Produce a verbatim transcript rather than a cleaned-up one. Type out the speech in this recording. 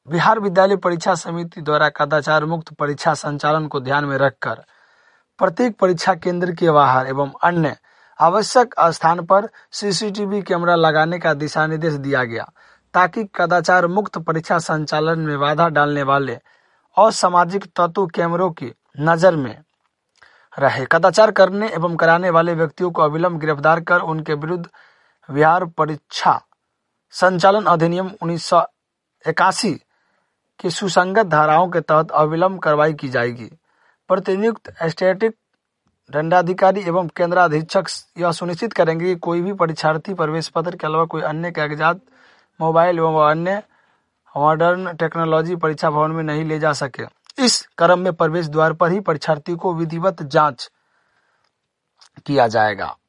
बिहार विद्यालय परीक्षा समिति द्वारा कदाचार मुक्त परीक्षा संचालन को ध्यान में रखकर प्रत्येक परीक्षा केंद्र के बाहर एवं अन्य आवश्यक स्थान पर सीसीटीवी कैमरा लगाने का दिशा निर्देश दिया गया, ताकि कदाचार मुक्त परीक्षा संचालन में बाधा डालने वाले असामाजिक तत्व कैमरों की नजर में रहे। कदाचार करने एवं कराने वाले व्यक्तियों को अविलंब गिरफ्तार कर उनके विरुद्ध बिहार परीक्षा संचालन अधिनियम उन्नीस सौ इक्यासी की सुसंगत धाराओं के तहत अविलंब कार्रवाई की जाएगी। प्रतिनियुक्त स्टैटिक दंडाधिकारी एवं केंद्राधीक्षक यह सुनिश्चित करेंगे कि कोई भी परीक्षार्थी प्रवेश पत्र के अलावा कोई अन्य कागजात, मोबाइल एवं अन्य मॉडर्न टेक्नोलॉजी परीक्षा भवन में नहीं ले जा सके। इस क्रम में प्रवेश द्वार पर ही परीक्षार्थी को विधिवत जांच किया जाएगा।